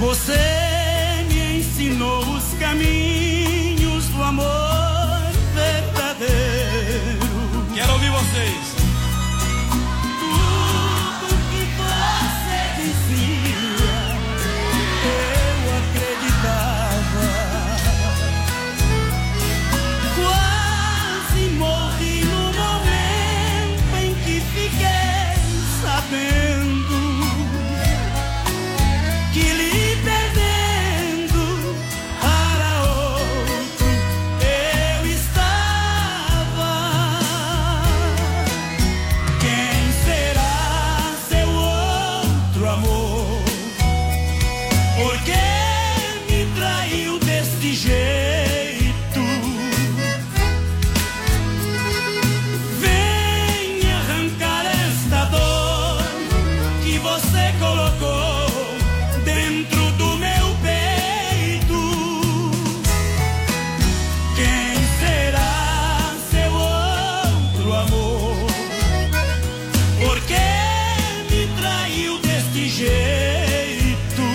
Você me ensinou os caminhos do amor verdadeiro. Quero ouvir vocês. Tudo que você dizia, eu acreditava. Quase morri no momento em que fiquei sabendo que lhe perdendo para outro eu estava. Quem será seu outro amor? Por que me traiu deste jeito? Vem arrancar esta dor que você colocou dentro do meu peito. Quem será seu outro amor? Por que me traiu deste jeito?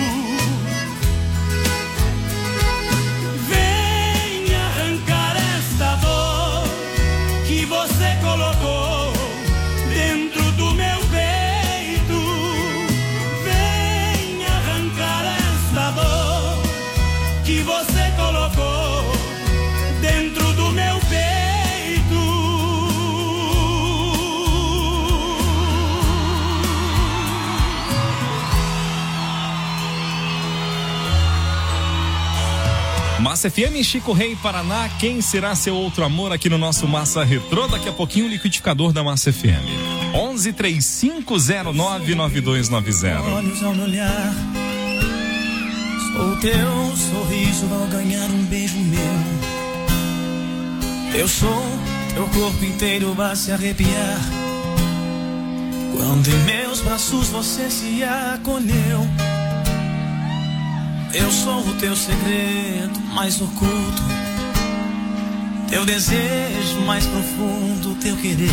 Vem arrancar esta dor que você colocou dentro do meu peito. Vem arrancar esta dor que você colocou dentro do meu peito. Massa FM, Chico Rei, Paraná. Quem será seu outro amor aqui no nosso Massa Retrô? Daqui a pouquinho o liquidificador da Massa FM. 1135099290. Olhos ao me olhar, sou teu sorriso ao ganhar um beijo meu. Eu sou teu corpo inteiro a se arrepiar quando em meus braços você se acolheu. Eu sou o teu segredo mais oculto, teu desejo mais profundo, teu querer,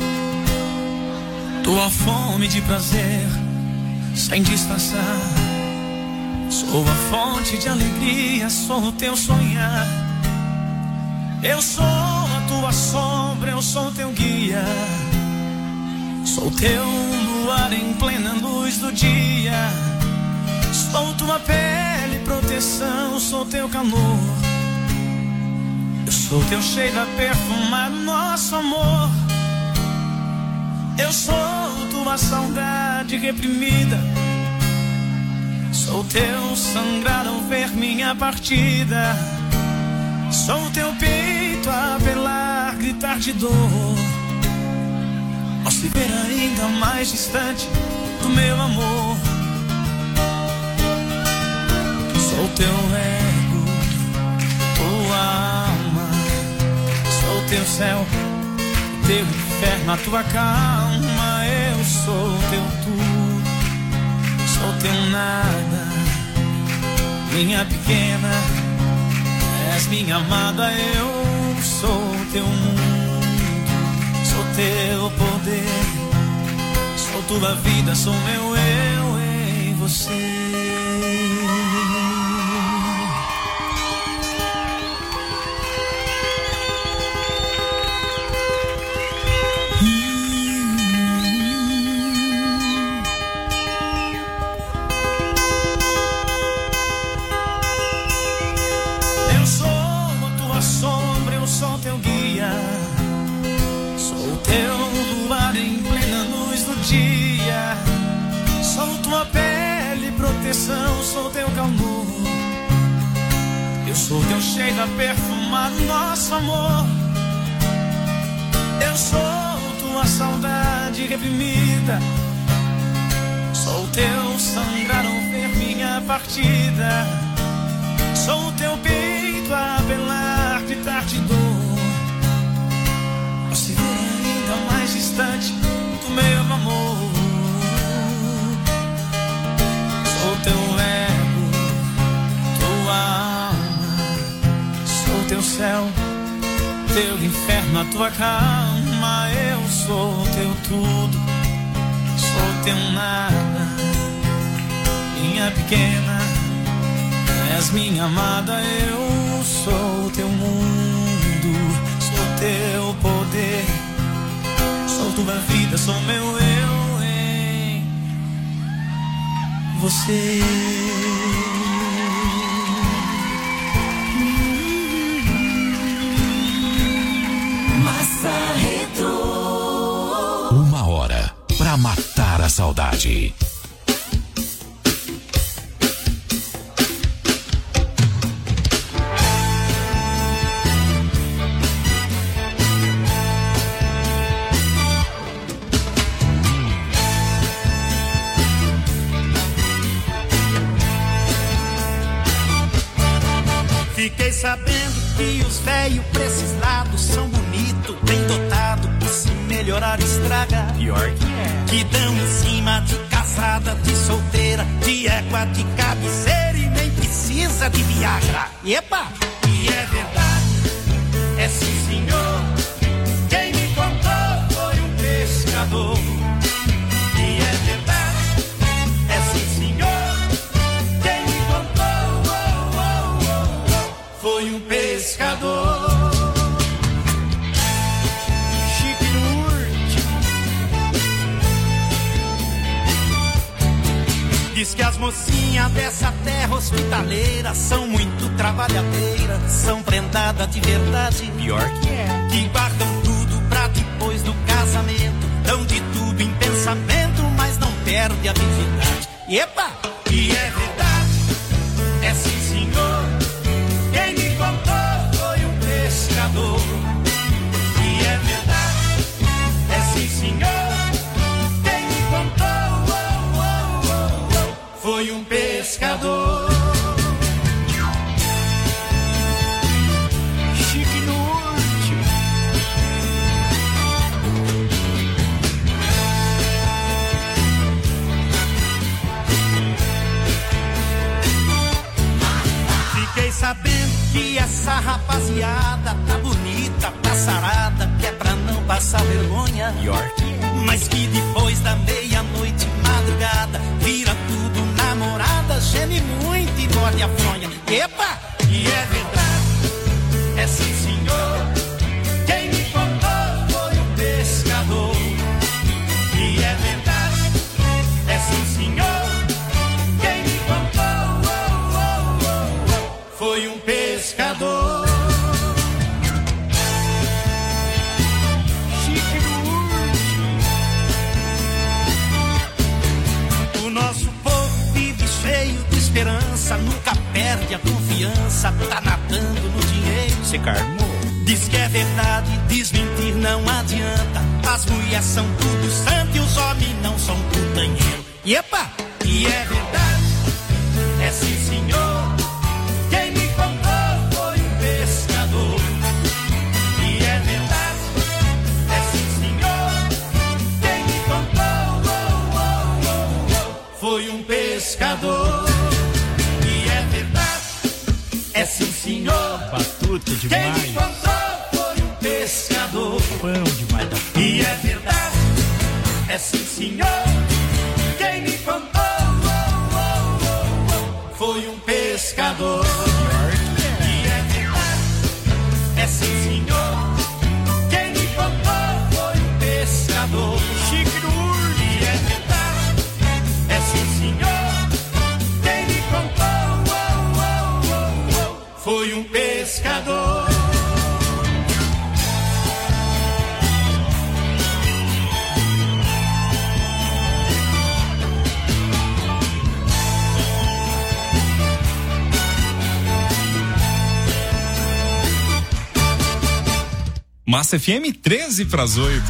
tua fome de prazer sem disfarçar. Sou a fonte de alegria, sou o teu sonhar. Eu sou a tua sombra, eu sou teu guia. Sou teu luar em plena luz do dia. Sou tua pele, proteção, sou teu calor. Eu sou teu cheiro a perfumar nosso amor. Eu sou tua saudade reprimida. Sou teu sangrar ao ver minha partida. Sou teu peito a apelar, gritar de dor, ao se ver ainda mais distante do meu amor. Sou teu ego, tua alma. Sou teu céu, teu inferno, a tua calma. Eu sou teu tudo, sou teu nada. Minha pequena, és minha amada. Eu sou teu mundo, sou teu poder. Sou tua vida, sou meu eu em você. Sou teu guia, sou teu luar em plena luz do dia. Sou tua pele, proteção, sou teu calor. Eu sou teu cheiro a perfumar nosso amor. Eu sou tua saudade reprimida. Sou teu sangrar ao ver minha partida. Sou teu peito a apelar, gritar de dor, ao se ver ainda mais distante do meu amor. Sou teu ego, tua alma. Sou teu céu, teu inferno, a tua calma. Eu sou teu tudo, sou teu nada. Minha pequena, És minha amada, eu sou teu mundo, sou teu poder, sou tua vida, sou meu eu em você. Massa Retro. 1 hora pra matar a saudade. Fiquei sabendo que os velhos pra esses lados são bonitos, bem dotados, que se melhorar estraga. Pior que é. Que dão em cima de casada, de solteira, de égua, de cabeceira e nem precisa de Viagra. Epa! E é verdade, é sim senhor, quem me contou foi um pescador. E é verdade, é sim senhor, quem me contou foi um pescador. Chique no último. Diz que as mocinhas dessa terra hospitaleira são muito trabalhadeiras, são prendadas de verdade. Pior que é. Que guardam tudo pra depois do casamento, dão de tudo em pensamento, mas não perde a virgindade. Epa! E é verdade, é sim senhor, quem me contou foi um pescador. E é verdade, é sim senhor, quem me contou foi um pescador. Chique no último. Fiquei sabendo que essa rapaziada tá bonita, tá sarada, que é pra não passar vergonha. Mas que depois da meia-noite, madrugada, vira tudo namorada, geme muito e morde a fronha. Epa! E é verdade, é sim senhor, quem me contou foi um pescador. E é verdade, é sim senhor, quem me contou foi um pescador. Chique do último. O nosso povo vive cheio de esperança, nunca perde a confiança, tá nadando no dinheiro. Cê carmou. Diz que é verdade, desmentir não adianta. As mulheres são tudo santo e os homens não são putanheiro. Epa! E é verdade, é sim senhor, quem me contou foi um pescador. E é verdade, é sim senhor, quem me contou foi um pescador. E é verdade, é sim senhor, Batuta quem demais. me contou foi um pescador. Pão demais da puta. E é verdade, é sim senhor, quem me contou foi um pescador. E é verdade, é sim senhor, quem me contou foi um pescador. Chique no urso. E é verdade, é sim senhor, quem me contou foi um pescador. Massa FM 13 para as 8.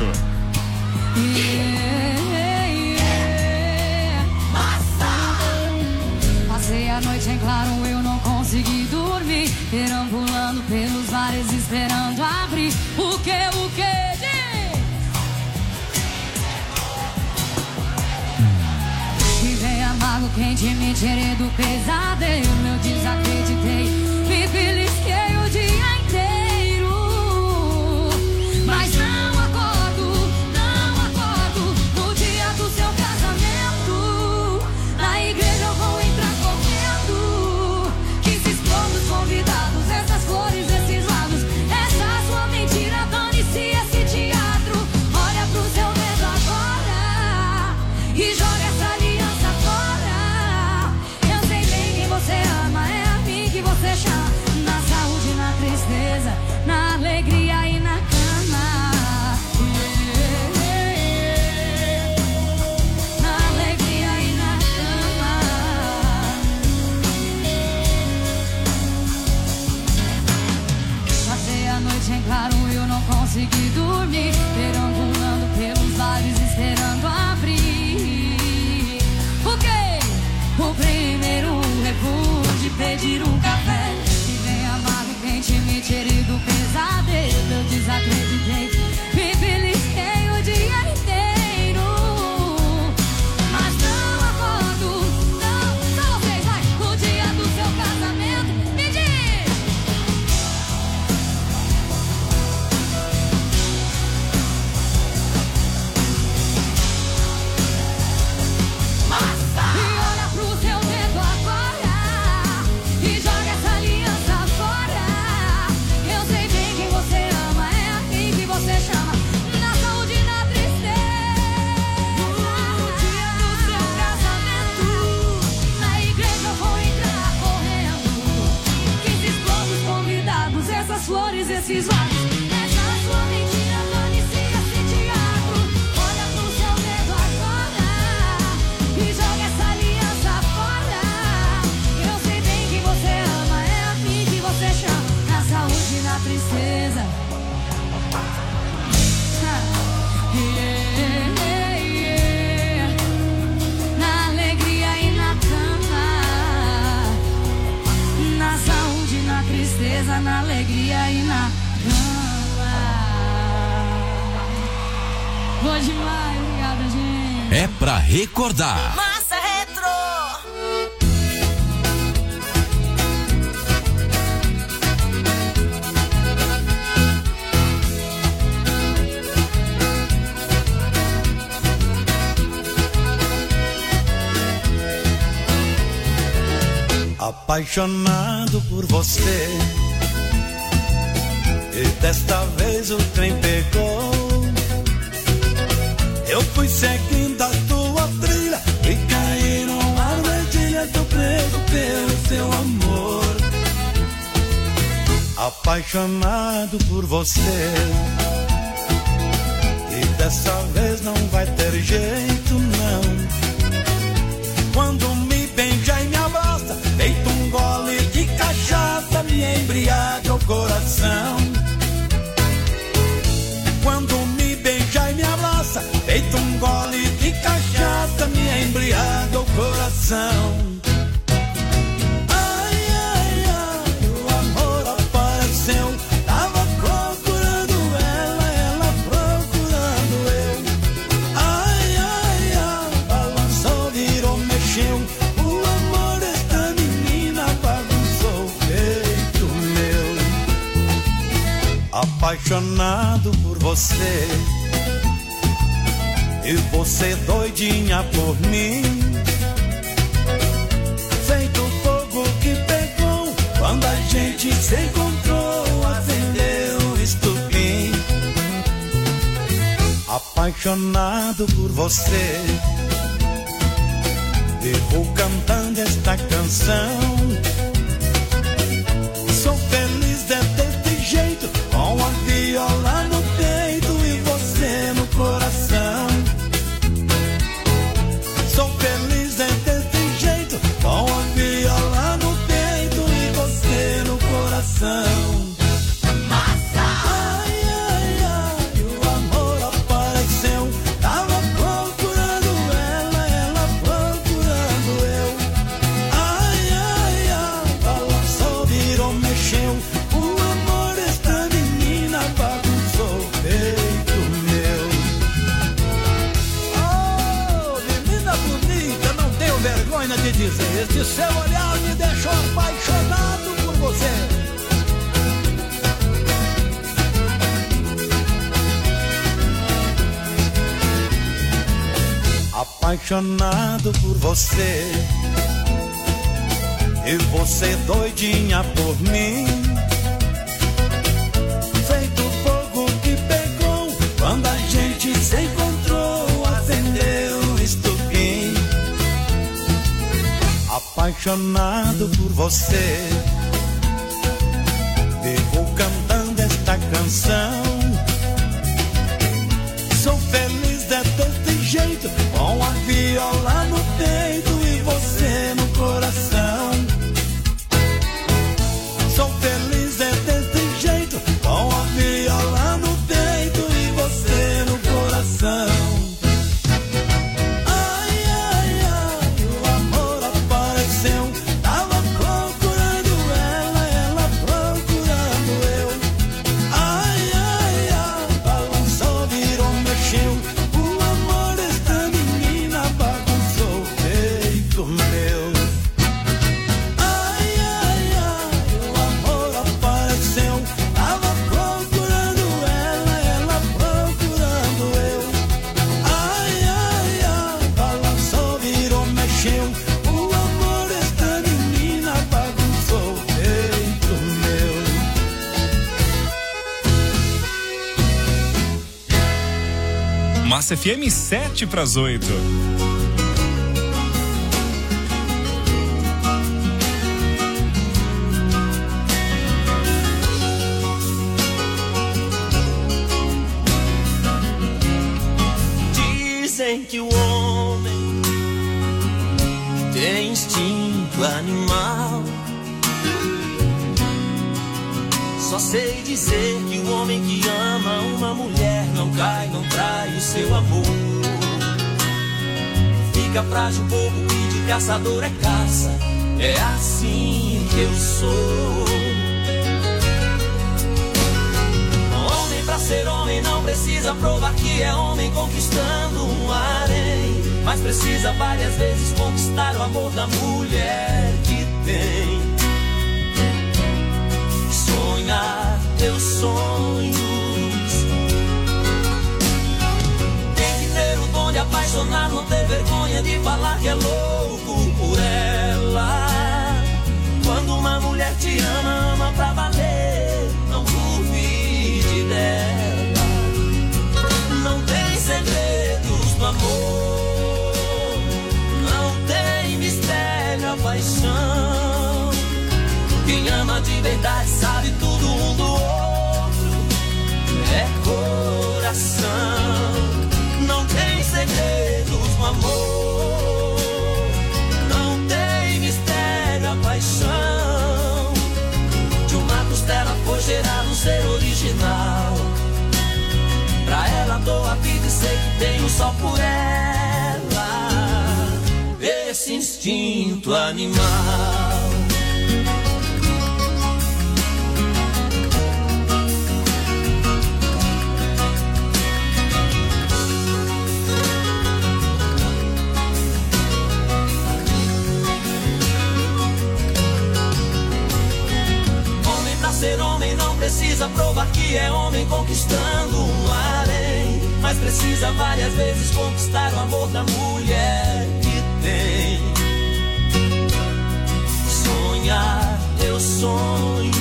Passei a noite em claro, eu não consegui dormir, perambulando pelos mares esperando abrir. O que diz? E vem amargo, quente, me tirei do pesadelo. Eu desacreditei, me belisquei o dia inteiro, mas não acordo no dia do seu casamento. Na igreja eu vou entrar correndo, que boa demais. Obrigada, gente. É pra recordar. Massa Retro. Apaixonado por você, e desta vez o trem pegou. Eu fui seguindo a tua trilha e caí numa armadilha. Tô preso pelo seu amor. Apaixonado por você, e dessa vez não vai ter jeito não. Quando me beija e me abraça, feito um gole de cachaça, me embriaga o coração. Quando me beija e me abraça, feito um gole de cachaça, me embriaga o coração. Ai, ai, ai, o amor apareceu. Tava procurando ela, ela procurando eu. Ai, ai, ai, balançou, virou, mexeu. O amor desta menina bagunçou o peito meu. Apaixonado por você, e você doidinha por mim. Feito fogo que pegou, quando a gente se encontrou, acendeu o estupim. Apaixonado por você, vivo cantando esta canção. Sou feliz desse jeito, com a viola no peito e você no coração. Sou feliz desse jeito, com a viola no peito e você no coração. Ai, ai, ai, o amor apareceu. Tava procurando ela, ela procurando eu. Ai, ai, ai, balançou, virou, mexeu. O amor desta menina bagunçou o peito meu. Oh, menina bonita, não tenho vergonha de dizer, este seu olhar me deixou apaixonado por você. Apaixonado por você, e você doidinha por mim. Feito fogo que pegou, quando a gente se encontrou, acendeu o estupim. Apaixonado por você, vivo cantando esta canção. Sou feliz desse jeito, com a viola no peito e você no coração. Sou feliz desse jeito, com a viola no peito e você no coração. Ai, ai, ai, o amor apareceu. Tava procurando ela, ela procurando eu. Ai, ai, ai, balançou, virou, mexeu. O amor desta menina bagunçou o peito meu. Ai, ai, ai, o amor apareceu. Tava procurando ela, ela procurando eu. Ai, ai, ai, balançou, virou, mexeu. O amor desta menina bagunçou o peito meu. Massa FM 7:08. Dizem que o homem tem instinto animal. Só sei dizer que o homem que ama uma mulher não cai, não trai o seu amor. Fica frágil, bobo e de caçador é caça. É assim que eu sou. Homem pra ser homem não precisa provar que é homem conquistando um harém, mas precisa várias vezes conquistar o amor da mulher que tem. Sonhar teus sonhos, tem que ter o dom de apaixonar, não ter vergonha de falar que é louco por ela. Quando uma mulher te ama, ama pra valer, não duvide dela. Não tem segredos do amor, não tem mistério, a paixão. Quem ama de verdade sabe tudo um do outro, é coração. Não tem segredos do amor, não tem mistério, a paixão. De uma costela foi gerado um ser original. Pra ela dou a vida e sei que tenho só por ela esse instinto animal. Ser homem não precisa provar que é homem conquistando um harém, mas precisa várias vezes conquistar o amor da mulher que tem. Sonhar teus sonhos,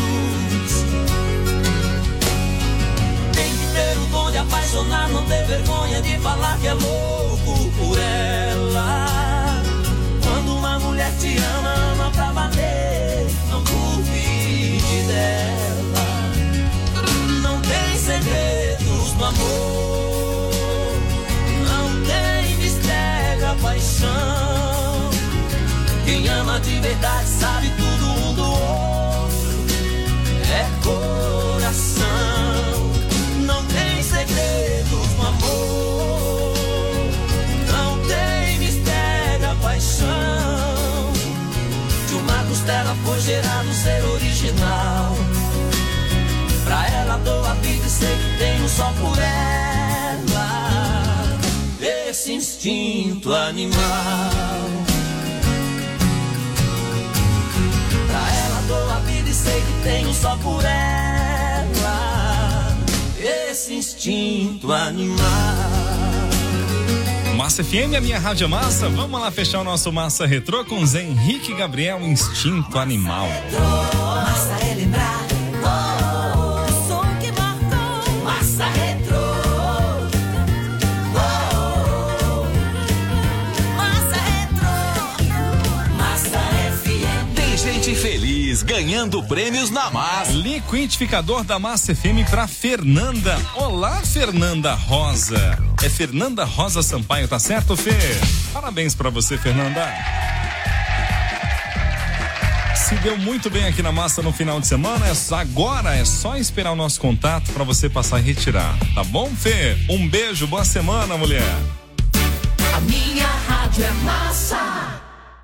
tem que ter o dom de apaixonar, não ter vergonha de falar que é louco por ela. Quando uma mulher te ama, ama pra valer, não duvide dela. Não tem segredos do amor, não tem mistério, a paixão. Quem ama de verdade sabe tudo um do outro, é coração. Não tem segredos do amor, não tem mistério, a paixão. De uma costela foi gerado um ser original. Pra ela dou a vida e sei que tenho só por ela esse instinto animal. Pra ela dou a vida e sei que tenho só por ela esse instinto animal. Massa FM, a minha rádio massa. Vamos lá fechar o nosso Massa Retrô com Zé Henrique e Gabriel, Instinto Animal. Massa é lembrar. Feliz, ganhando prêmios na Massa. Liquidificador da Massa FM pra Fernanda. Olá, Fernanda Rosa. É Fernanda Rosa Sampaio, tá certo, Fê? Parabéns pra você, Fernanda. Se deu muito bem aqui na Massa no final de semana, agora é só esperar o nosso contato pra você passar e retirar. Tá bom, Fê? Um beijo, boa semana, mulher. A minha rádio é Massa.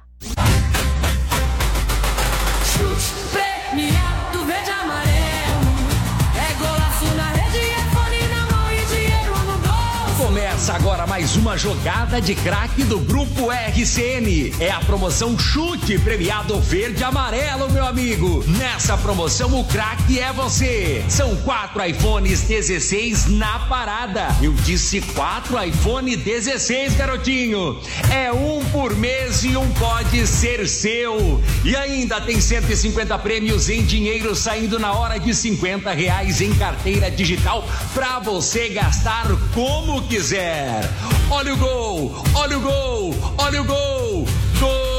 Premiado verde e amarelo, é golaço na rede, é fone na mão e dinheiro no bolso. Começa agora mais uma jogada de craque do Grupo RCN. É a promoção Chute Premiado Verde e Amarelo, meu amigo. Nessa promoção o craque é você. São 4 iPhones 16 na parada. Eu disse 4 iPhone 16, garotinho. É um por mês e um pode ser seu. E ainda tem 150 prêmios em dinheiro saindo na hora de R$50 em carteira digital pra você gastar como quiser. Olha o gol, olha o gol, olha o gol, gol!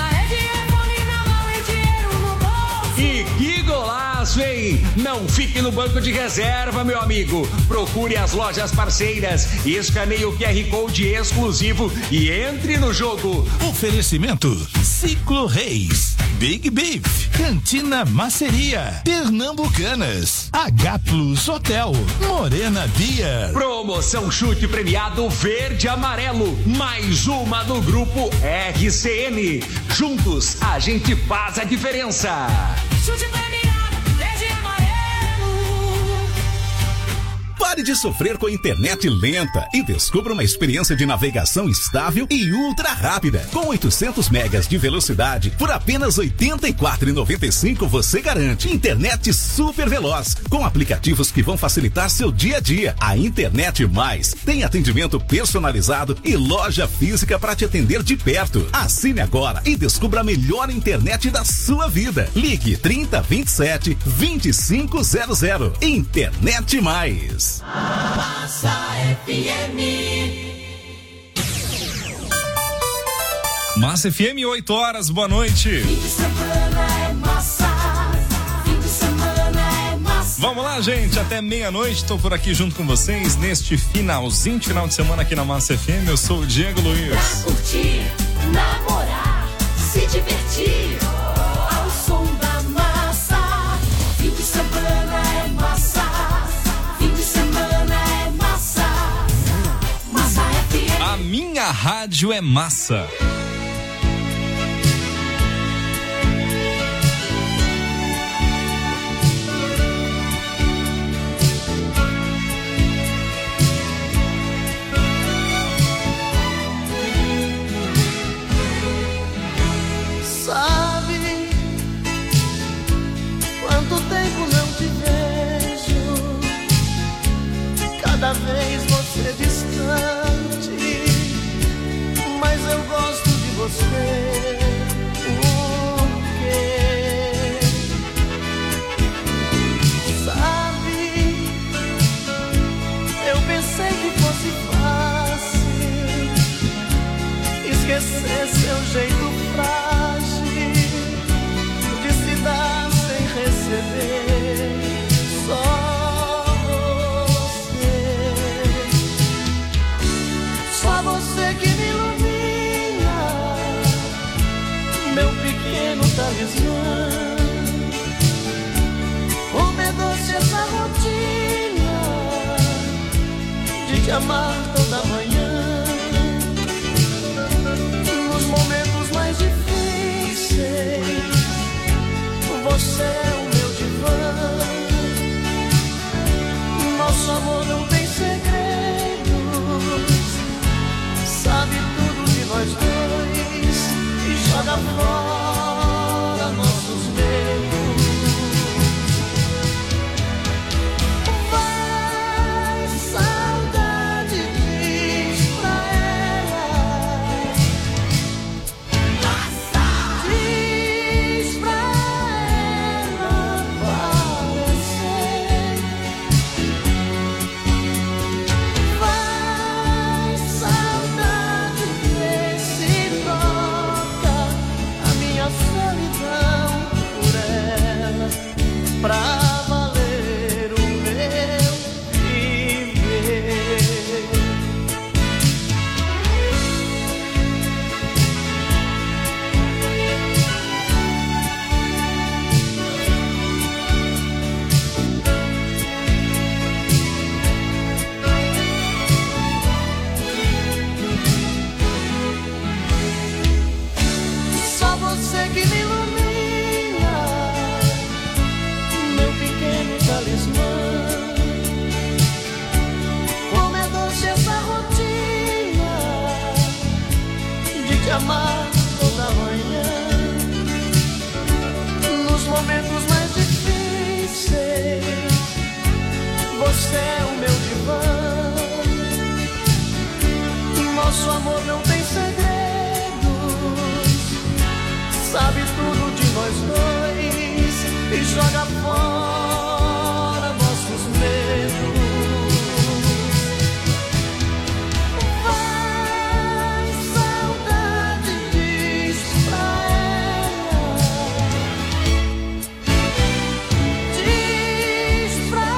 E que golaço, hein? Não fique no do banco de reserva, meu amigo. Procure as lojas parceiras, escaneie o QR Code exclusivo e entre no jogo. Oferecimento Ciclo Reis, Big Beef, Cantina Maceria, Pernambucanas, H Plus Hotel, Morena Beer. Promoção chute premiado verde e amarelo, mais uma do grupo RCN. Juntos a gente faz a diferença. Chute premiado, verde e amarelo. Pare de sofrer com a internet lenta e descubra uma experiência de navegação estável e ultra rápida. Com 800 megas de velocidade, por apenas R$ 84,95 você garante internet super veloz, com aplicativos que vão facilitar seu dia a dia. A Internet Mais tem atendimento personalizado e loja física para te atender de perto. Assine agora e descubra a melhor internet da sua vida. Ligue 3027 2500. Internet Mais. Massa FM. Massa FM, 8 horas, boa noite. Fim de semana é massa. Fim de semana é massa. Vamos lá, gente, até meia-noite, tô por aqui junto com vocês neste finalzinho de final de semana aqui na Massa FM. Eu sou o Diego Luiz. Pra curtir, namorar, se divertir, ao som da massa. Fim de semana é massa. Fim de semana é massa. Massa FM. A minha rádio é massa. Sabe quanto tempo não te vejo? Cada vez você distante, mas eu gosto de você. Por quê? Sabe, eu pensei que fosse fácil esquecer seu jeito frágil de se dar sem receber. Só você que me ilumina, meu pequeno talismã. Como é doce essa rotina de te amar toda manhã. Nos momentos mais difíceis, você é o meu divã. Nosso amor não tem segredos, sabe tudo de nós dois e joga fora nossos medos. Vai, saudade, diz pra ela. Diz pra ela aparecer. Vai, saudade, vê se troca a minha solidão por ela, pra valer o meu viver. Só você que me ilumina, meu pequeno talismã. Como é doce essa rotina de te amar toda manhã. Nos momentos mais difíceis, você é o meu divã. Nosso amor não tem segredos, sabe tudo de nós dois e joga fora nossos medos. Vai, saudade, diz pra ela. Diz pra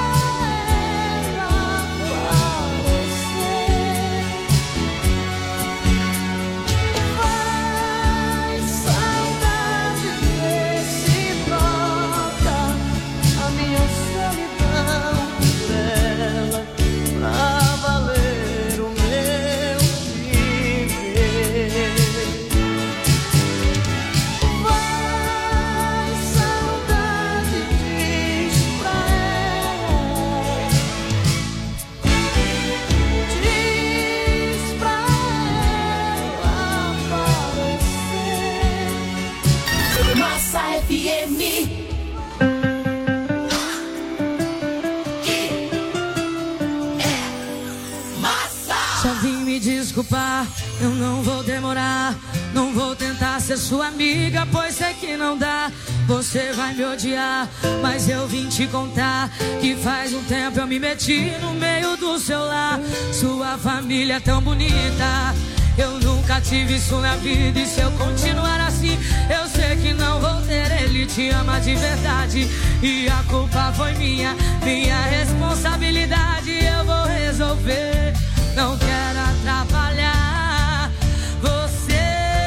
Só vim me desculpar, eu não vou demorar. Não vou tentar ser sua amiga, pois sei que não dá. Você vai me odiar, mas eu vim te contar que faz um tempo eu me meti no meio do seu lar. Sua família é tão bonita, eu nunca tive isso na vida. E se eu continuar assim, eu sei que não vou ter. Ele te ama de verdade e a culpa foi minha responsabilidade. Eu vou resolver, não quero atrapalhar você.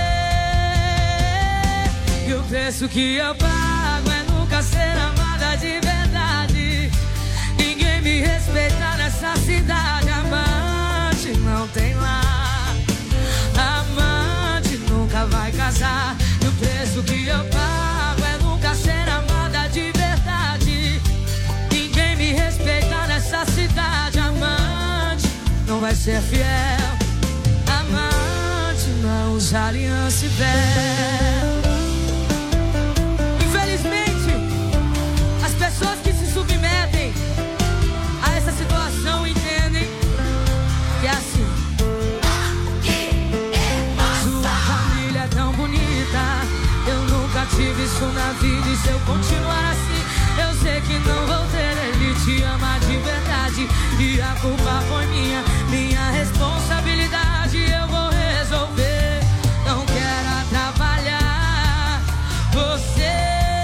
E o preço que eu pago é nunca ser amada de verdade. Ninguém me respeita nessa cidade. Amante não tem lá, amante nunca vai casar. E o preço que eu pago é nunca ser amada de verdade. Ninguém me respeita nessa cidade. Amante não vai ser fiel, amante não usa aliança e véu. Infelizmente, as pessoas que se submetem a essa situação entendem que é assim. Sua família é tão bonita, eu nunca tive isso na vida. E se eu continuar assim, eu sei que não vou ter. Ele te ama de verdade e a culpa foi minha responsabilidade. Eu vou resolver, não quero atrapalhar você.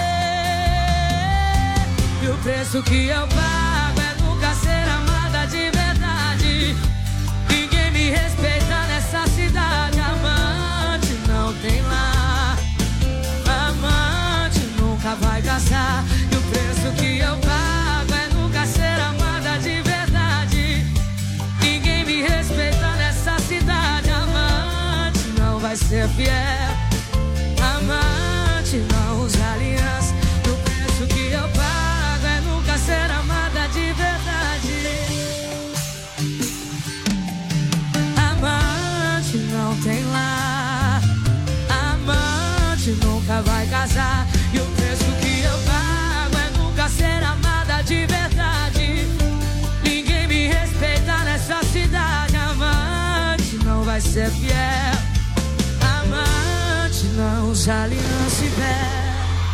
E o preço que eu pago é nunca ser amada de verdade. Ninguém me respeita nessa cidade. Amante não tem lá, amante nunca vai casar. E o preço que eu pago é nunca ser amada de verdade. Ninguém me respeita nessa cidade. Amante não vai ser fiel, amante não usa aliança. E o preço que eu pago é nunca ser amada de verdade. Amante não tem lá, amante nunca vai casar. E o preço que eu pago é nunca ser amada de verdade. Ninguém me respeita nessa cidade. Amante não vai ser fiel, amante não usa aliança e véu.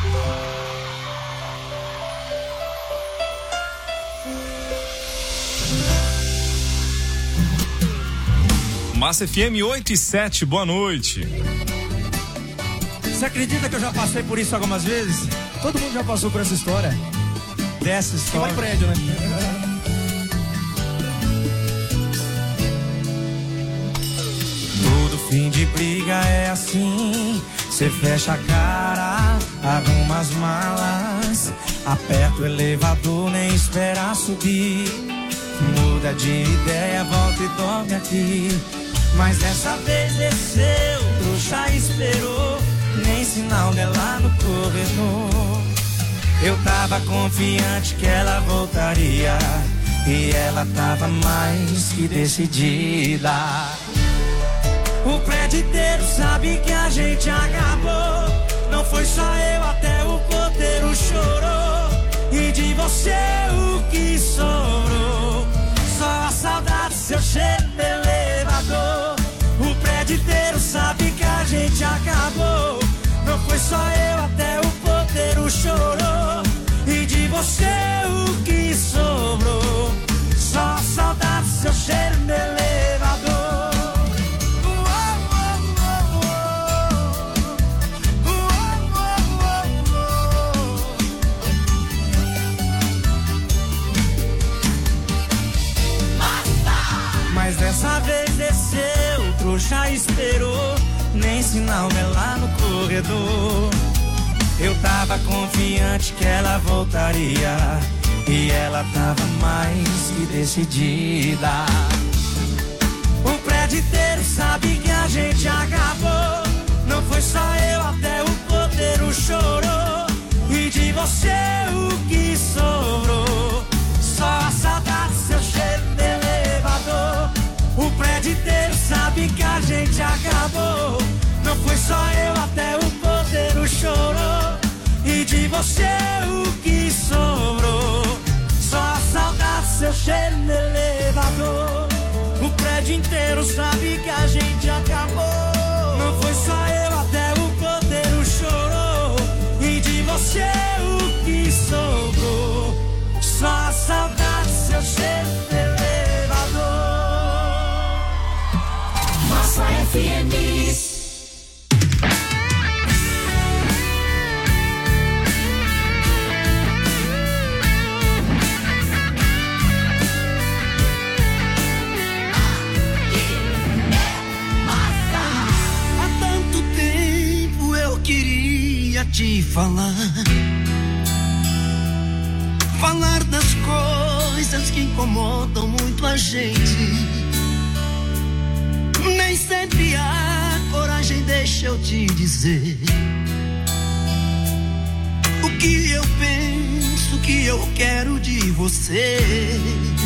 Massa FM 8 e 7, boa noite. Você acredita que eu já passei por isso algumas vezes? Todo mundo já passou por essa história. Dessa história. Que vai prédio, né? Todo fim de briga é assim. Cê fecha a cara, arruma as malas, aperta o elevador, nem espera subir. Muda de ideia, volta e dorme aqui. Mas dessa vez desceu, trouxa esperou, nem sinal dela no corredor. Eu tava confiante que ela voltaria, e ela tava mais que decidida. O prédio inteiro sabe que a gente acabou. Não foi só eu, até o porteiro chorou. E de você o que sobrou? Só a saudade, seu cheiro no elevador. O prédio inteiro sabe que a gente acabou. Não foi só eu, até o porteiro chorou. E de você o que sobrou? Só a saudade, seu cheiro no elevador. Mas dessa vez desceu, o trouxa esperou, nem sinal dela no corredor. Eu tava confiante que ela voltaria, e ela tava mais que decidida. O prédio inteiro sabe que a gente acabou. Não foi só eu, até o porteiro chorou. E de você o que sobrou? Só a saudade, seu cheiro de elevador. O prédio inteiro sabe que a gente acabou. Não foi só eu, até o porteiro chorou. E de você o que sobrou? Só a saudade, seu cheiro no elevador. O prédio mundo inteiro sabe que a gente acabou. Não foi só eu, até o porteiro chorou. E de você o que sobrou, só a saudade, seu cheiro de elevador. Massa FM. Te falar das coisas que incomodam muito a gente. Nem sempre há coragem, deixa eu te dizer o que eu penso, o que eu quero de você.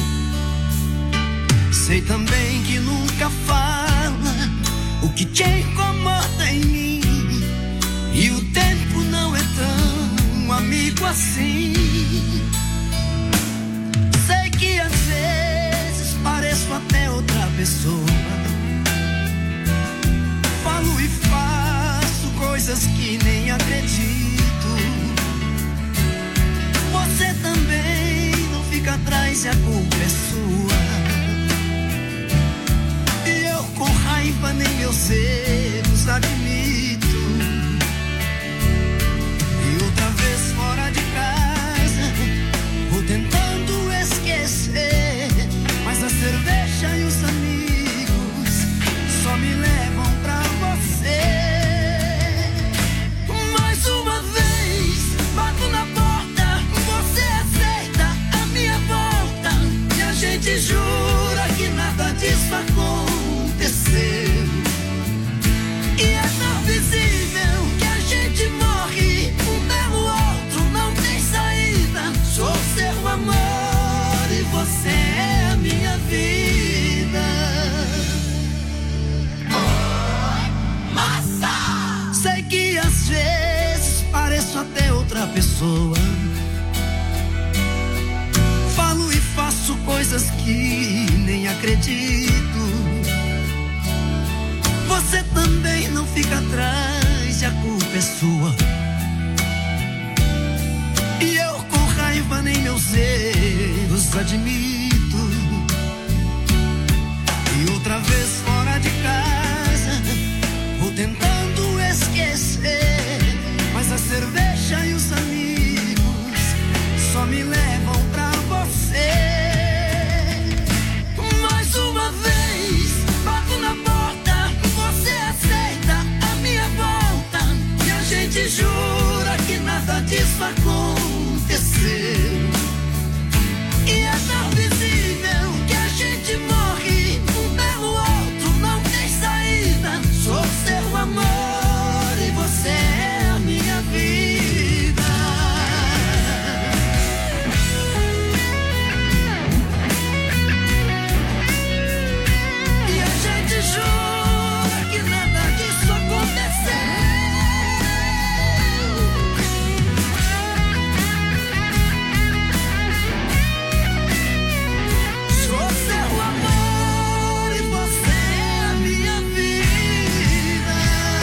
Sei também que nunca fala o que te incomoda em mim. E o tempo não é tão amigo assim. Sei que às vezes pareço até outra pessoa. Falo e faço coisas que nem acredito. Você também não fica atrás e a culpa é sua. E eu com raiva nem meus erros admito. Fora de casa, vou tentando esquecer, mas a cerveja e os amigos só me levam pra você. Mais uma vez, bato na porta, você aceita a minha volta, e a gente jura que nada disso aconteceu. E é tão visível que a gente morre um pelo outro, não tem saída. Sou seu amor e você é a minha vida. Massa! Sei que às vezes pareço até outra pessoa. Falo e faço coisas que nem acredito. Você também não fica atrás e a culpa é sua. E eu com raiva nem meus erros admito. E outra vez fora de casa, vou tentando esquecer, mas a cerveja e os amigos só me levam pra você. Mais uma vez, bato na porta, você aceita a minha volta, e a gente jura que nada disso aconteceu. E é tão visível que a gente morre um pelo outro, não tem saída. Sou seu amor e você é a minha vida. E a gente jura que nada disso aconteceu. Sou seu amor e você é a minha vida.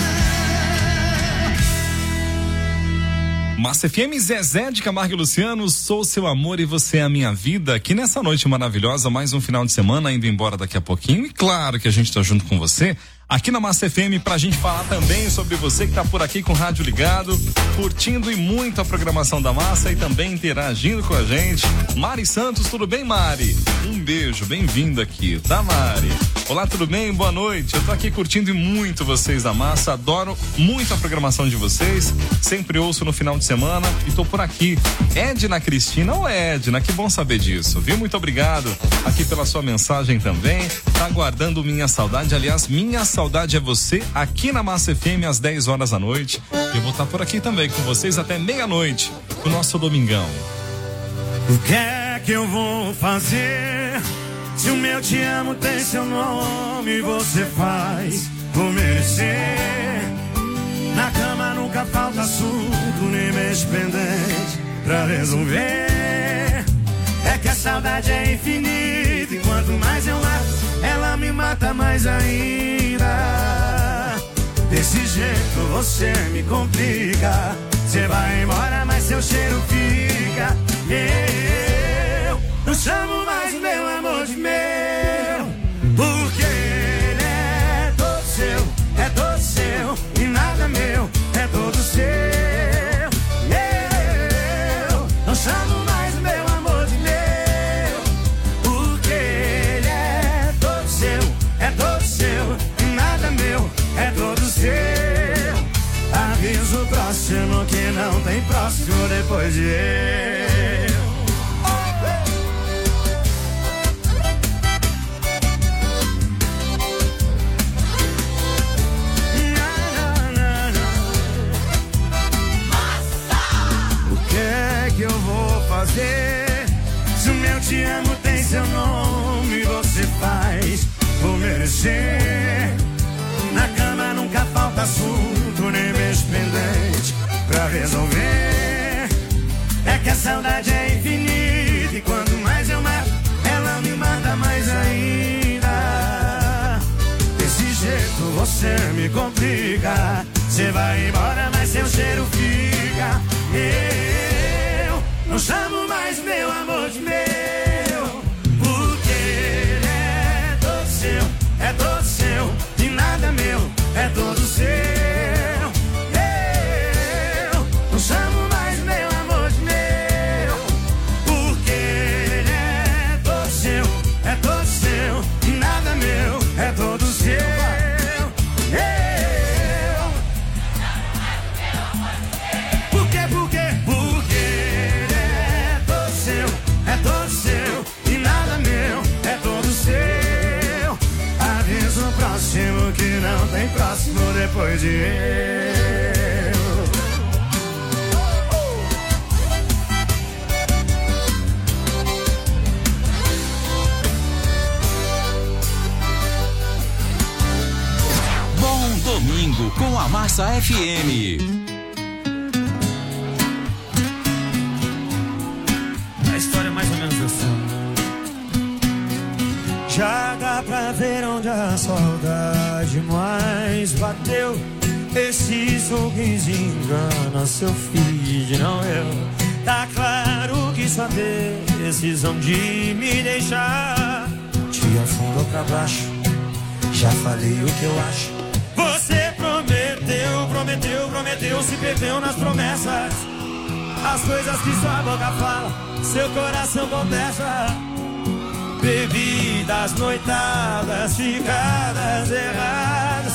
Massa FM, Zezé de Camargo e Luciano, sou seu amor e você é a minha vida. Aqui nessa noite maravilhosa, mais um final de semana, indo embora daqui a pouquinho. E claro que a gente tá junto com você aqui na Massa FM pra gente falar também sobre você que tá por aqui com o rádio ligado, curtindo e muito a programação da Massa e também interagindo com a gente. Mari Santos, tudo bem, Mari? Um beijo, bem-vindo aqui, tá, Mari? Olá, tudo bem? Boa noite. Eu tô aqui curtindo e muito vocês da Massa, adoro muito a programação de vocês, sempre ouço no final de semana e tô por aqui. Edna Cristina, ô Edna, que bom saber disso, viu? Muito obrigado aqui pela sua mensagem também, tá aguardando Minha Saudade, aliás, Minha Saudade é você, aqui na Massa FM às 10 horas da noite. Eu vou estar por aqui também com vocês até meia-noite, o nosso domingão. O que é que eu vou fazer se o meu te amo tem seu nome e você faz por merecer? Na cama nunca falta assunto, nem mês pendente pra resolver. É que a saudade é infinita e quanto mais eu mato, ela me mata você me complica. Você vai embora, mas seu cheiro fica. Eu não chamo mais meu amor de meu, porque ele é todo seu, e nada meu, é todo seu. Eu não chamo mais meu amor de meu, porque ele é todo seu, e nada meu, é todo seu. Aviso próximo que não tem próximo depois de eu. Que eu vou fazer? Se o meu te amo tem seu nome, você faz por merecer. Na cama nunca falta assunto, nem beijo pendente pra resolver. É que a saudade é infinita e quanto mais eu mato, ela me mata mais ainda. Desse jeito você me complica. Você vai embora, mas seu cheiro fica. Não chamo mais meu amor de meu, porque ele é todo seu, e nada meu, é todo seu. Eu não chamo mais meu amor de meu, porque ele é todo seu, e nada meu, é todo seu. Que não tem próximo depois de eu. Bom domingo com a Massa FM. A história é mais ou menos assim. Já dá pra ver onde a saudade mais bateu. Esse sorriso engana seu feed, não eu. Tá claro que sua decisão de me deixar te afundou pra baixo. Já falei o que eu acho. Você prometeu, se perdeu nas promessas. As coisas que sua boca fala, seu coração contesta. Bebidas, noitadas, ficadas erradas.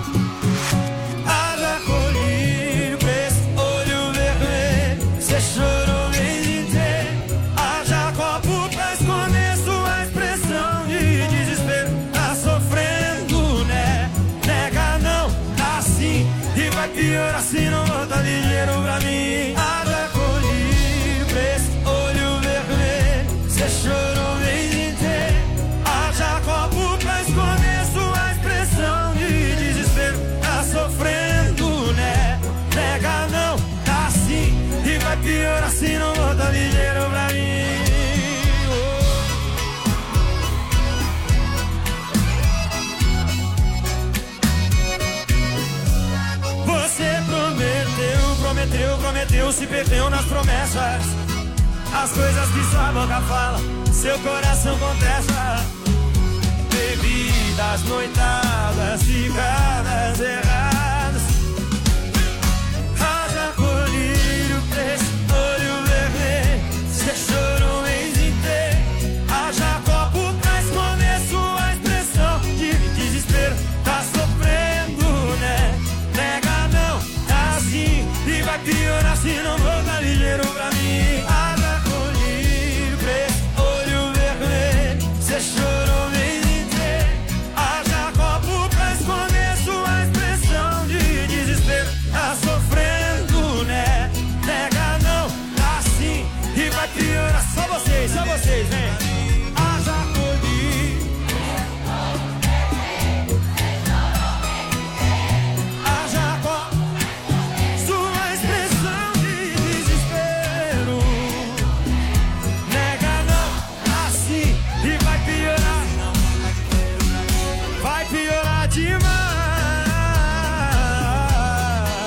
Haja colírio pra esse olho vermelho. Cê chorou mês inteiro. Haja copo pra esconder sua expressão de desespero. Tá sofrendo, né? Nega não, tá assim. E vai piorar se não voltar ligeiro pra mim. Haja colírio pra esse olho vermelho. Cê chorou mês inteiro. Haja copo pra esconder sua expressão de desespero. Tá sofrendo, né? Nega não, tá assim. E vai piorar se não voltar ligeiro pra mim. Você prometeu, se perdeu nas promessas. As coisas que sua boca fala, seu coração contesta. Bebidas, noitadas, ficadas erradas. Haja colírio pra esse olho vermelho. Cê chorou o mês inteiro. Haja copo pra esconder sua expressão de desespero. Tá sofrendo, né? Nega não, tá assim. E vai piorar se não voltar ligeiro pra mim. Haja colírio pra esse olho vermelho. Cê chorou o mês inteiro. Haja copo pra esconder sua expressão de desespero. Tá sofrendo, né? Nega não, tá assim. E vai piorar. Só vocês, vem. Haja colírio. Haja copo. Sua expressão de desespero. Nega não, tá assim. E vai piorar. Vai piorar demais.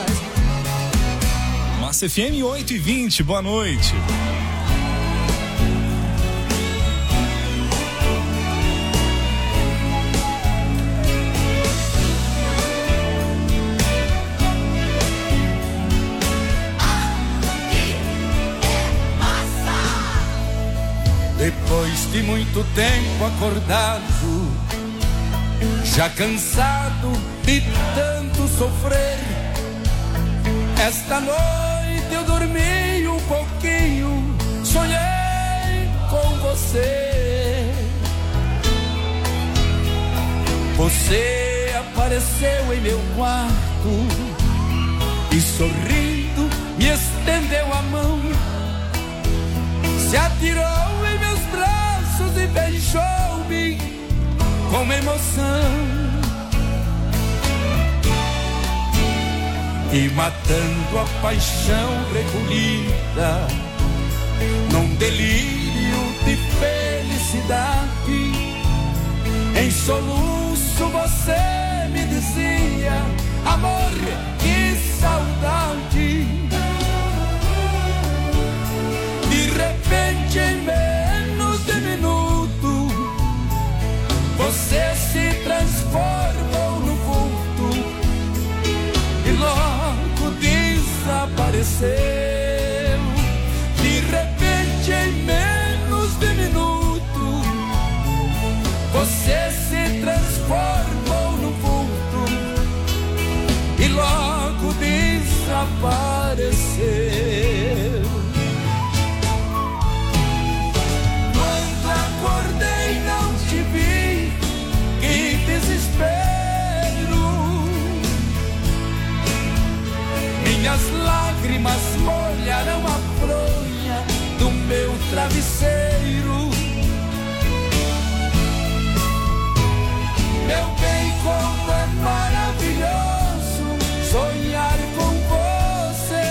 Massa FM 8h20. Boa noite. Depois de muito tempo acordado, já cansado de tanto sofrer, esta noite eu dormi um pouquinho, sonhei com você. Você apareceu em meu quarto e sorrindo me estendeu a mão, se atirou em meus braços e beijou-me com emoção. E matando a paixão recolhida, num delírio de felicidade, em soluço você me dizia: amor, que saudade. De repente, em menos de minuto, você se transformou no vulto e logo desapareceu. De repente, em menos de minuto, você se transformou no vulto e logo desapareceu. Quando acordei não te vi, que desespero. Minhas lágrimas molharam a fronha do meu travesseiro. Meu bem, como é maravilhoso sonhar com você.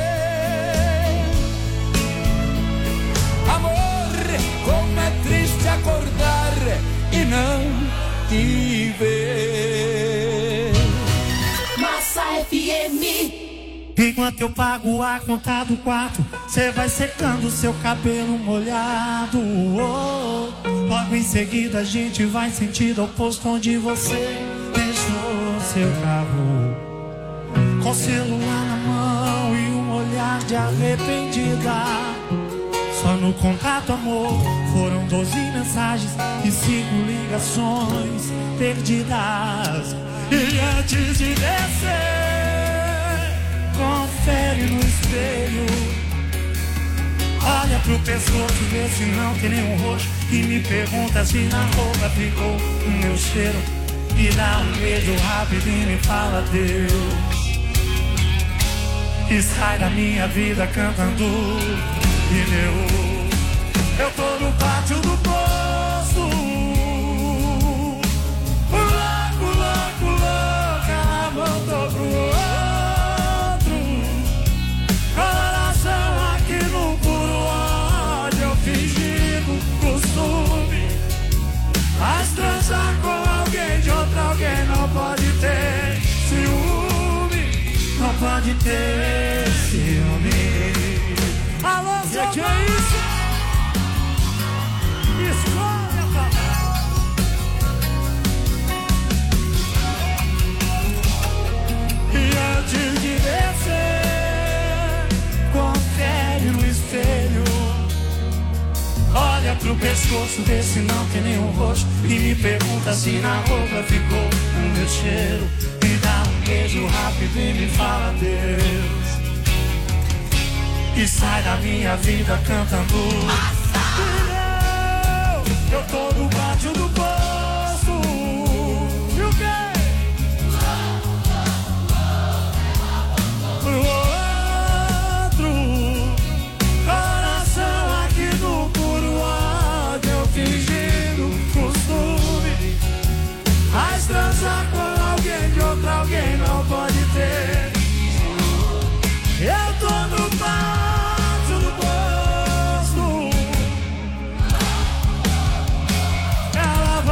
Amor, como é triste acordar e não te ver. Massa FM. Enquanto eu pago a conta do quarto, cê vai secando seu cabelo molhado. Logo em seguida a gente vai sentido ao posto onde você deixou seu carro, com celular na mão e um olhar de arrependida. Só no contato, amor, foram 12 mensagens e 5 ligações perdidas. E antes de descer, confere no espelho, olha pro pescoço, vê se não tem nenhum roxo, e me pergunta se na roupa ficou o meu cheiro, e dá um beijo rápido e me fala Deus, e sai da minha vida cantando pneu. Eu tô no pátio do poço, louco, louco, louca, ela voltou pro outro. Coração aqui no puro ódio, eu fingindo costume, mas transar com alguém de outro alguém não pode ter ciúme, não pode ter ciúme. Alô, seu que é isso? Escolha, papai. E antes de descer, confere no espelho, olha pro pescoço, vê se não tem nenhum roxo, e me pergunta se na roupa ficou o meu cheiro, me dá um beijo rápido e me fala Deus, e sai da minha vida cantando eu tô no pátio do poço. E o quê? Pro outro. Coração aqui no puro ódio, eu fingindo costume, mas transar com alguém de outro alguém não pode ter. Eu tô no pátio do poço, ela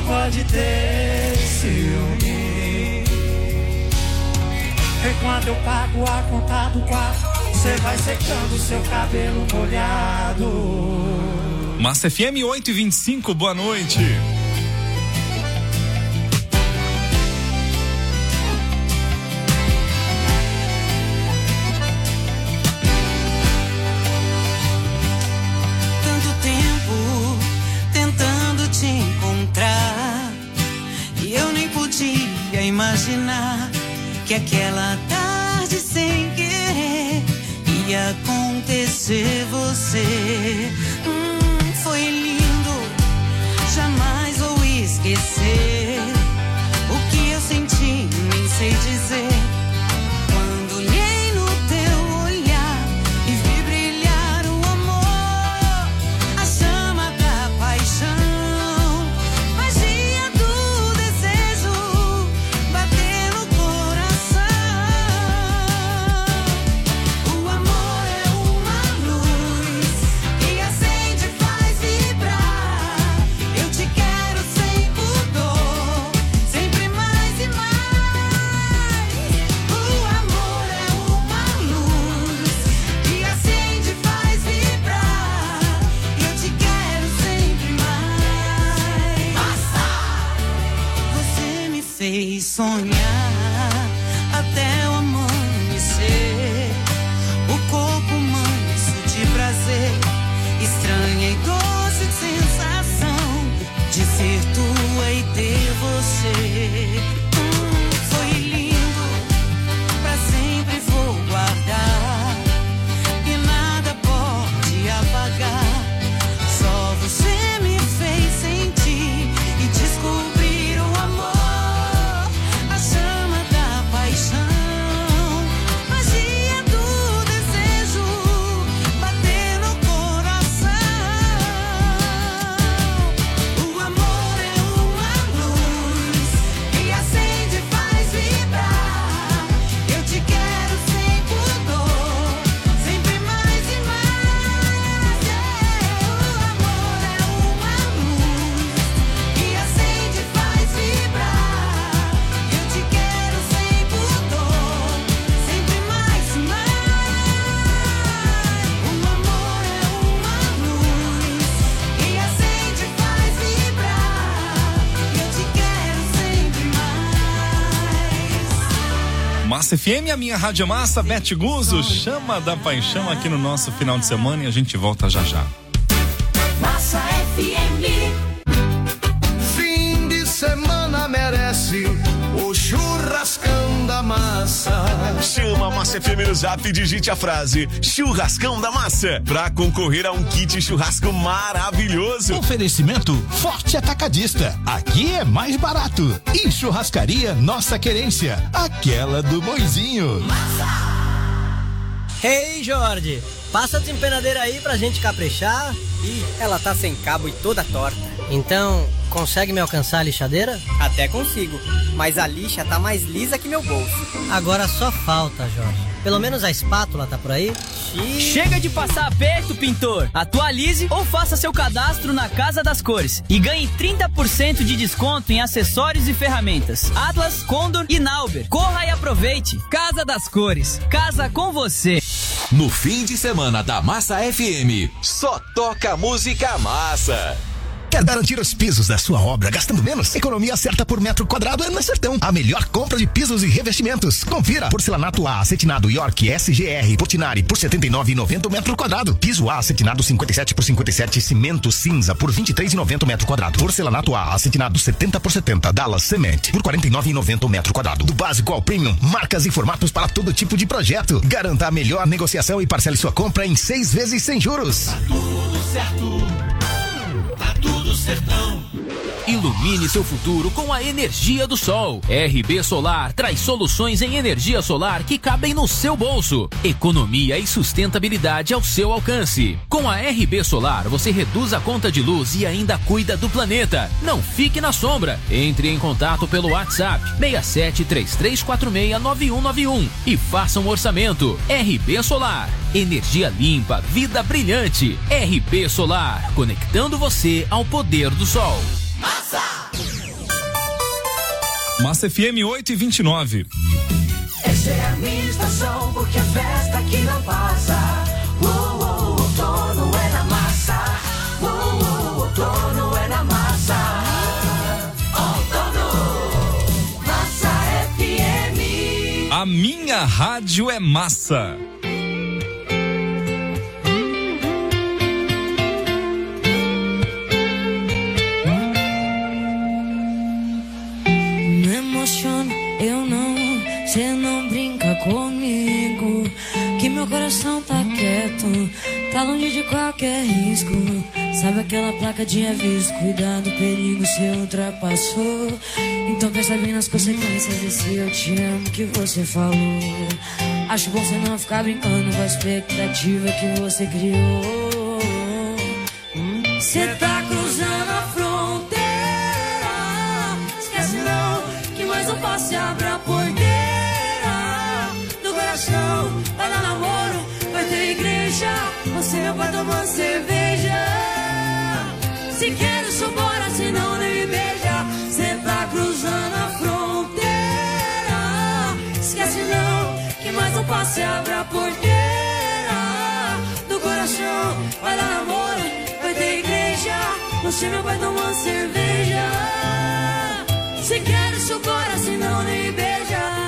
não pode ter ciúme. Enquanto eu pago a conta do quarto, você vai secando seu cabelo molhado. Massa FM 8h25, boa noite. Tanto tempo tentando te encontrar, e eu nem podia imaginar que aquela tarde sem querer ia acontecer você. Foi lindo, jamais vou esquecer o que eu senti, nem sei dizer. Quando olhei no teu olhar e vi brilhar o amor, a chama da paixão, magia do desejo, bater no coração. O amor é uma luz que acende, faz vibrar. Eu te quero sem pudor, sempre mais e mais. O amor é uma luz que acende, faz vibrar. Eu te quero sempre mais. Você me fez sonhar até o amanhecer. O corpo manso de prazer, estranha e doce sensação de ser tua e ter você. Foi lindo, pra sempre vou guardar, e nada pode apagar. Só você me fez sentir e descobrir o amor, a chama da paixão, magia do desejo, bater no coração. O amor é uma luz que acende, faz vibrar. Eu te quero sem pudor, sempre mais e mais. O amor é uma luz que acende, faz vibrar. Eu te quero sem pudor, sempre mais e mais. O amor é uma luz que acende, faz vibrar. Eu te quero sempre mais. Massa FM, a minha rádio massa, Beth Guzzo, chama da paixão aqui no nosso final de semana e a gente volta já já. Massa FM. Fim de semana merece o churrascão da massa. Chama a Massa FM no Zap e digite a frase Churrascão da Massa pra concorrer a um kit churrasco maravilhoso. Oferecimento Forte Atacadista. Aqui é mais barato. E Churrascaria Nossa Querência, aquela do Moizinho. Ei, Jorge, passa a desempenadeira aí pra gente caprichar. Ih, ela tá sem cabo e toda torta. Então, consegue me alcançar a lixadeira? Até consigo, mas a lixa tá mais lisa que meu bolso. Agora só falta, Jorge. Pelo menos a espátula tá por aí? Chega de passar aperto, pintor. Atualize ou faça seu cadastro na Casa das Cores e ganhe 30% de desconto em acessórios e ferramentas. Atlas, Condor e Nauber. Corra e aproveite. Casa das Cores. Casa com você. No fim de semana da Massa FM, só toca música massa. Quer garantir os pisos da sua obra gastando menos? Economia certa por metro quadrado é na Sertão. A melhor compra de pisos e revestimentos. Confira. Porcelanato A acetinado York SGR Portinari por R$ 79,90 metro quadrado. Piso A acetinado 57 por 57 cimento cinza por R$ 23,90 metro quadrado. Porcelanato A acetinado 70 por 70 Dallas Cement por R$ 49,90 metro quadrado. Do básico ao premium, marcas e formatos para todo tipo de projeto. Garanta a melhor negociação e parcele sua compra em 6 vezes sem juros. Tá tudo certo. Tá tudo sertão. Ilumine seu futuro com a energia do sol. RB Solar traz soluções em energia solar que cabem no seu bolso. Economia e sustentabilidade ao seu alcance. Com a RB Solar, você reduz a conta de luz e ainda cuida do planeta. Não fique na sombra. Entre em contato pelo WhatsApp 6733469191 e faça um orçamento. RB Solar. Energia limpa, vida brilhante. RB Solar, conectando você ao poder do sol. Massa! Massa FM 8h29. Essa é a minha estação, porque a festa aqui não passa. Outono é na massa. Outono é na massa. Outono, Massa FM. A minha rádio é massa. Me emociona, eu não. Cê não brinca comigo, que meu coração tá quieto, tá longe de qualquer risco. Sabe aquela placa de aviso, cuidado, perigo, cê ultrapassou. Então pensa bem nas consequências desse eu te amo que você falou. Acho bom você não ficar brincando com a expectativa que você criou. Cê tá cruzando a fronteira, esquece não, que mais um passo e abre a porteira. Vai dar namoro, vai ter igreja, você vai tomar cerveja. Se quer isso, bora, senão nem me beija. Cê tá cruzando a fronteira, esquece não, que mais um passo e abre a porteira do coração. Vai dar namoro, vai ter igreja, você não vai tomar cerveja. Se quer isso, bora, senão nem me beija.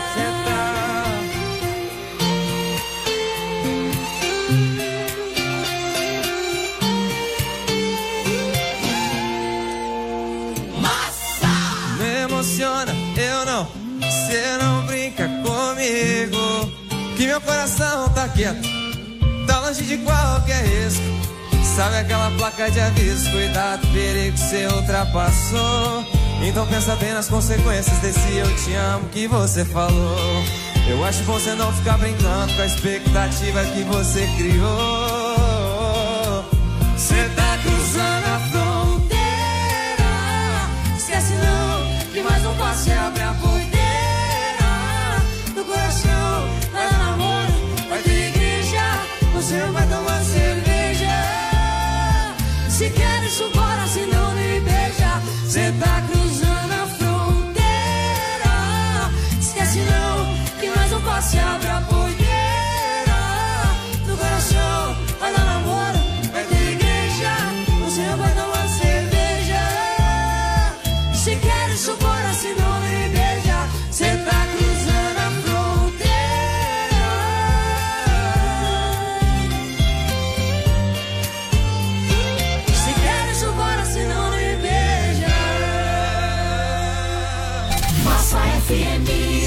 Eu não, cê não brinca comigo, que meu coração tá quieto, tá longe de qualquer risco. Sabe aquela placa de aviso, cuidado, perigo, cê ultrapassou. Então pensa bem nas consequências desse eu te amo que você falou. Eu acho bom você não ficar brincando com a expectativa que você criou. Cê tá cruzando a fronteira, esquece não, que mais um passo e abre a porteira do coração. Vai dar namoro, vai ter igreja, você não vai tomar cerveja. Se quer isso, bora, senão nem me beija. Cê tá cruzando a fronteira, esquece não, que mais um passo e abre a porteira do coração. Vai dar namoro, vai ter igreja, você não vai tomar cerveja. Se quer isso, bora, senão nem me beija. Cê tá cruzando a fronteira. Se quer isso, bora, senão nem me beija. Massa FM.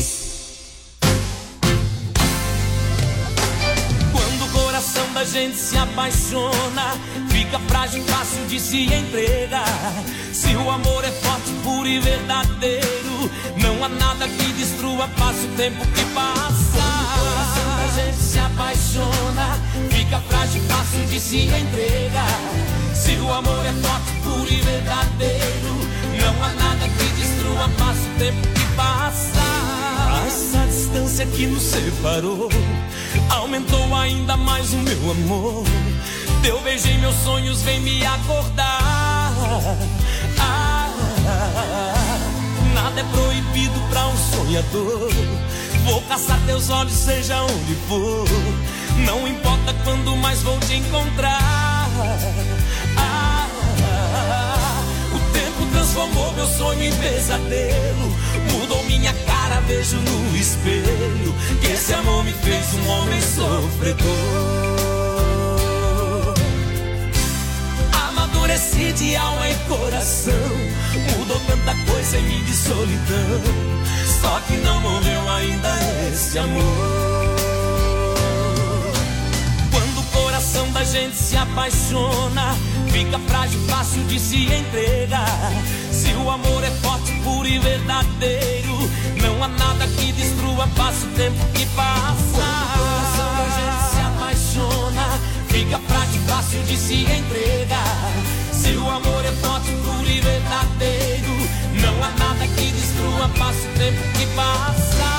Quando o coração da gente se apaixona, fica frágil, fácil de se entregar. Se o amor é forte, puro e verdadeiro, não há nada que destrua, passa o tempo que passa. Quando o coração da gente se apaixona, fica frágil, fácil de se entregar. Se o amor é forte, puro e verdadeiro, não há nada que destrua, passa o tempo que passa. Essa distância que nos separou aumentou ainda mais o meu amor. Teu beijo em meus sonhos vem me acordar. Nada é proibido pra um sonhador. Vou caçar teus olhos, seja onde for. Não importa quando mais vou te encontrar. O tempo transformou meu sonho em pesadelo, mudou minha cara, vejo no espelho que esse amor me fez um homem sofredor. Amadureci de alma e coração, mudou tanta coisa em mim de solidão, só que não morreu ainda esse amor. Quando o coração da gente se apaixona, fica frágil, fácil de se entregar. Se o amor é forte, puro e verdadeiro, não há nada que destrua, passa o tempo que passa. Quando o coração da gente se apaixona, fica frágil, fácil de se entregar. Se o amor é forte, puro e verdadeiro, não há nada que destrua, passa o tempo que passa.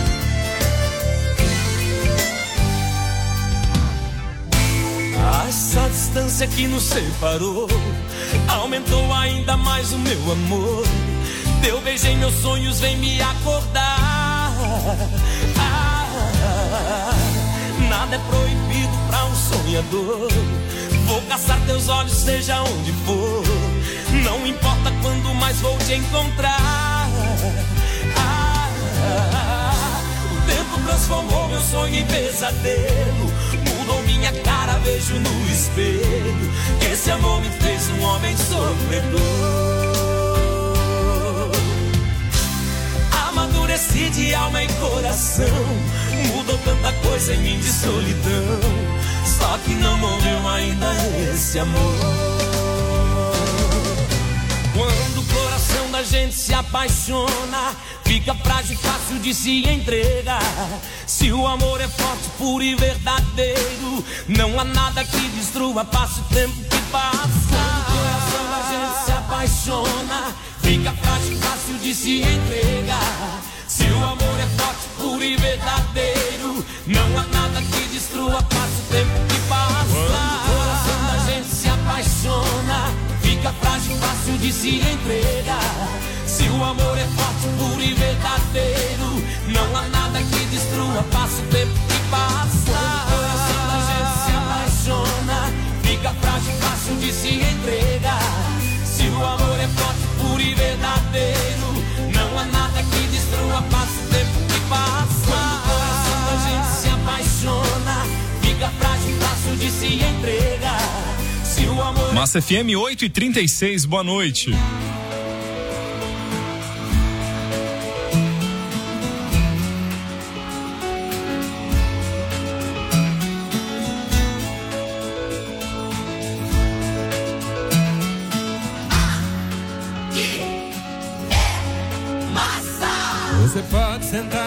As essa distância que nos separou aumentou ainda mais o meu amor. Teu beijo em meus sonhos vem me acordar. Nada é proibido pra um sonhador. Vou caçar teus olhos seja onde for. Não importa quando mais vou te encontrar. O tempo transformou meu sonho em pesadelo. Mudou minha cara, vejo no espelho. Esse amor me fez um homem sofredor. Amadureci de alma e coração. Mudou tanta coisa em mim de solidão. Só que não morreu ainda esse amor. Quando o coração da gente se apaixona, fica frágil e fácil de se entregar. Se o amor é forte, puro e verdadeiro, não há nada que destrua, passa o tempo que passa. Quando o coração da gente se apaixona, fica frágil e fácil de se entregar. Se o amor é forte, puro e verdadeiro, não há nada que destrua, passa o tempo que passa. Quando o coração da gente se apaixona, fica frágil e fácil de se entregar. Se o amor é forte, puro e verdadeiro, não há nada que destrua, passa o tempo que passa. Quando o coração da gente se apaixona, fica frágil e fácil de se entregar. Se o amor é forte, puro e verdadeiro, não há nada que destrua, passa o tempo que passa. Quando o coração da gente se apaixona, fica frágil e fácil de se entregar. Se o amor Massa FM 8h36, boa noite. Você pode sentar